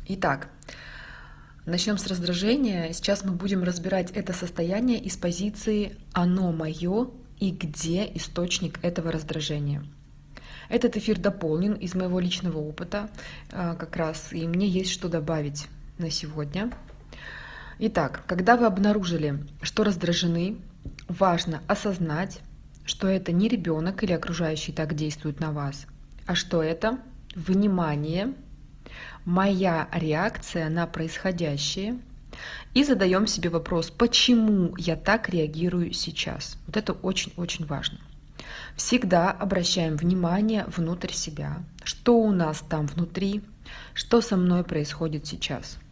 Итак, начнем с раздражения. Сейчас мы будем разбирать это состояние из позиции «оно мое» и где источник этого раздражения. Этот эфир дополнен из моего личного опыта как раз, и мне есть что добавить на сегодня. Итак, когда вы обнаружили, что раздражены, важно осознать, что это не ребенок или окружающий так действуют на вас, а что это внимание, моя реакция на происходящее, и задаем себе вопрос, почему я так реагирую сейчас. Вот это очень-очень важно. Всегда обращаем внимание внутрь себя, что у нас там внутри, что со мной происходит сейчас.